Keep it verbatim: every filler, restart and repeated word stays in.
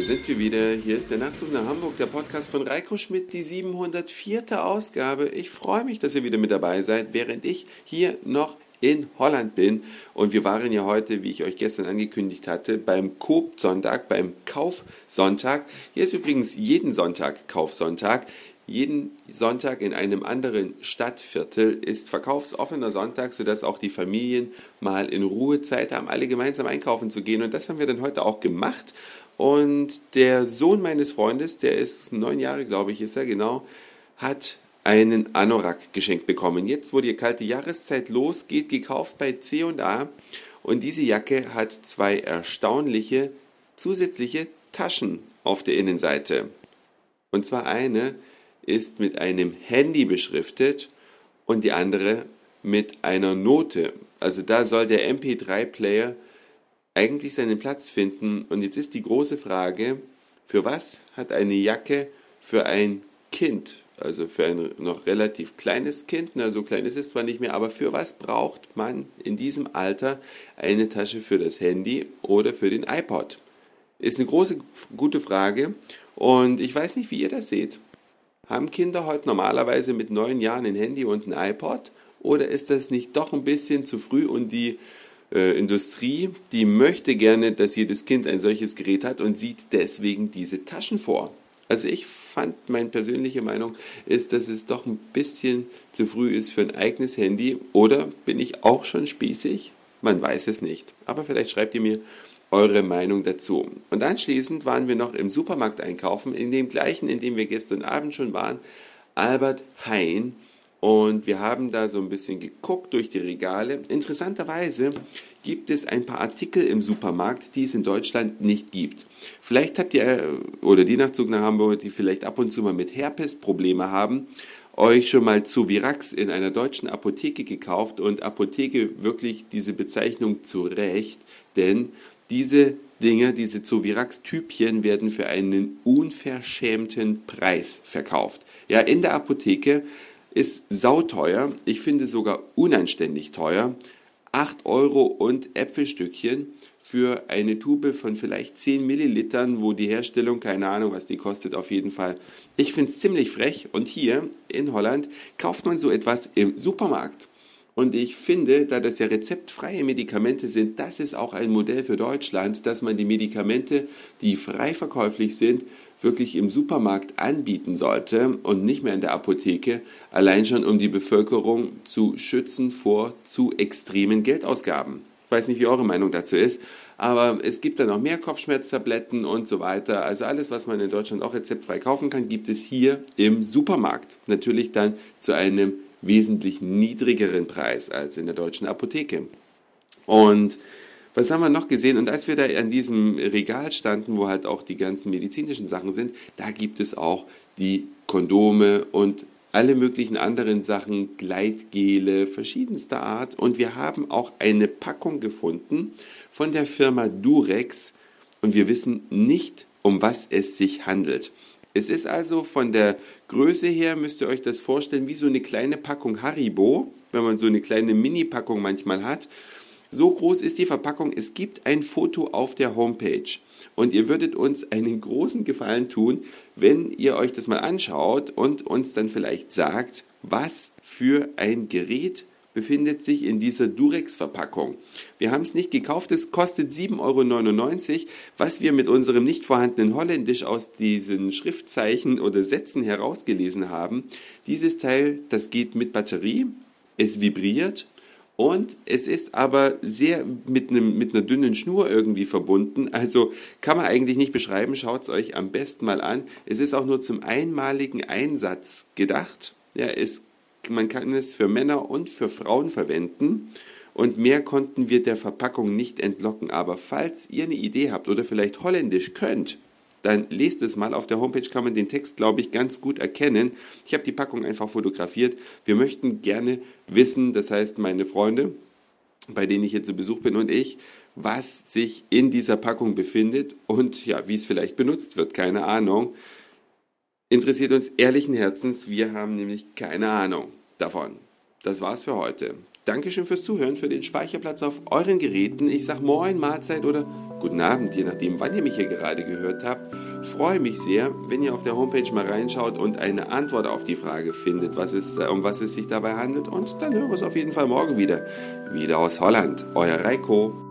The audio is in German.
sind wir wieder. Hier ist der Nachtzug nach Hamburg, der Podcast von Reiko Schmidt, die siebenhundertvierte Ausgabe. Ich freue mich, dass ihr wieder mit dabei seid, während ich hier noch in Holland bin. Und wir waren ja heute, wie ich euch gestern angekündigt hatte, beim Coop-Sonntag, beim Kaufsonntag. Hier ist übrigens jeden Sonntag Kaufsonntag. Jeden Sonntag in einem anderen Stadtviertel ist verkaufsoffener Sonntag, sodass auch die Familien mal in Ruhe Zeit haben, alle gemeinsam einkaufen zu gehen. Und das haben wir dann heute auch gemacht. Und der Sohn meines Freundes, der ist neun Jahre, glaube ich, ist er genau, hat einen Anorak geschenkt bekommen. Jetzt, wo die kalte Jahreszeit losgeht, gekauft bei C und A. Und diese Jacke hat zwei erstaunliche zusätzliche Taschen auf der Innenseite. Und zwar eine ist mit einem Handy beschriftet und die andere mit einer Note. Also da soll der M P drei Player eigentlich seinen Platz finden. Und jetzt ist die große Frage, für was hat eine Jacke für ein Kind, also für ein noch relativ kleines Kind, na so klein ist es zwar nicht mehr, aber für was braucht man in diesem Alter eine Tasche für das Handy oder für den iPod? Ist eine große, gute Frage und ich weiß nicht, wie ihr das seht. Haben Kinder heute normalerweise mit neun Jahren ein Handy und ein iPod? Oder ist das nicht doch ein bisschen zu früh und die äh, Industrie, die möchte gerne, dass jedes Kind ein solches Gerät hat und sieht deswegen diese Taschen vor? Also ich fand, meine persönliche Meinung ist, dass es doch ein bisschen zu früh ist für ein eigenes Handy. Oder bin ich auch schon spießig? Man weiß es nicht. Aber vielleicht schreibt ihr mir eure Meinung dazu. Und anschließend waren wir noch im Supermarkt einkaufen, in dem gleichen, in dem wir gestern Abend schon waren, Albert Heijn. Und wir haben da so ein bisschen geguckt durch die Regale. Interessanterweise gibt es ein paar Artikel im Supermarkt, die es in Deutschland nicht gibt. Vielleicht habt ihr, oder die Nachtzug nach Hamburg, die vielleicht ab und zu mal mit Herpes Probleme haben, euch schon mal Zovirax in einer deutschen Apotheke gekauft und Apotheke wirklich diese Bezeichnung zu Recht, denn diese Dinge, diese Zovirax-Typchen werden für einen unverschämten Preis verkauft. Ja, in der Apotheke ist sauteuer, ich finde sogar unanständig teuer, acht Euro und Äpfelstückchen für eine Tube von vielleicht zehn Millilitern, wo die Herstellung, keine Ahnung, was die kostet, auf jeden Fall. Ich finde es ziemlich frech und hier in Holland kauft man so etwas im Supermarkt. Und ich finde, da das ja rezeptfreie Medikamente sind, das ist auch ein Modell für Deutschland, dass man die Medikamente, die frei verkäuflich sind, wirklich im Supermarkt anbieten sollte und nicht mehr in der Apotheke, allein schon um die Bevölkerung zu schützen vor zu extremen Geldausgaben. Ich weiß nicht, wie eure Meinung dazu ist, aber es gibt dann noch mehr Kopfschmerztabletten und so weiter. Also alles, was man in Deutschland auch rezeptfrei kaufen kann, gibt es hier im Supermarkt. Natürlich dann zu einem wesentlich niedrigeren Preis als in der deutschen Apotheke. Und was haben wir noch gesehen? Und als wir da an diesem Regal standen, wo halt auch die ganzen medizinischen Sachen sind, da gibt es auch die Kondome und alle möglichen anderen Sachen, Gleitgele verschiedenster Art. Und wir haben auch eine Packung gefunden von der Firma Durex und wir wissen nicht, um was es sich handelt. Es ist also von der Größe her, müsst ihr euch das vorstellen, wie so eine kleine Packung Haribo, wenn man so eine kleine Mini-Packung manchmal hat. So groß ist die Verpackung, es gibt ein Foto auf der Homepage. Und ihr würdet uns einen großen Gefallen tun, wenn ihr euch das mal anschaut und uns dann vielleicht sagt, was für ein Gerät befindet sich in dieser Durex-Verpackung. Wir haben es nicht gekauft, es kostet sieben Euro neunundneunzig. Was wir mit unserem nicht vorhandenen Holländisch aus diesen Schriftzeichen oder Sätzen herausgelesen haben, dieses Teil, das geht mit Batterie, es vibriert und es ist aber sehr mit, einem, mit einer dünnen Schnur irgendwie verbunden. Also kann man eigentlich nicht beschreiben, schaut es euch am besten mal an. Es ist auch nur zum einmaligen Einsatz gedacht. Ja, es Man kann es für Männer und für Frauen verwenden und mehr konnten wir der Verpackung nicht entlocken. Aber falls ihr eine Idee habt oder vielleicht Holländisch könnt, dann lest es mal. Auf der Homepage kann man den Text, glaube ich, ganz gut erkennen. Ich habe die Packung einfach fotografiert. Wir möchten gerne wissen, das heißt meine Freunde, bei denen ich jetzt zu Besuch bin und ich, was sich in dieser Packung befindet und ja, wie es vielleicht benutzt wird, keine Ahnung. Interessiert uns ehrlichen Herzens, wir haben nämlich keine Ahnung davon. Das war's für heute. Dankeschön fürs Zuhören, für den Speicherplatz auf euren Geräten. Ich sage Moin, Mahlzeit oder Guten Abend, je nachdem, wann ihr mich hier gerade gehört habt. Ich freue mich sehr, wenn ihr auf der Homepage mal reinschaut und eine Antwort auf die Frage findet, was es, um was es sich dabei handelt. Und dann hören wir uns auf jeden Fall morgen wieder. Wieder aus Holland. Euer Reiko.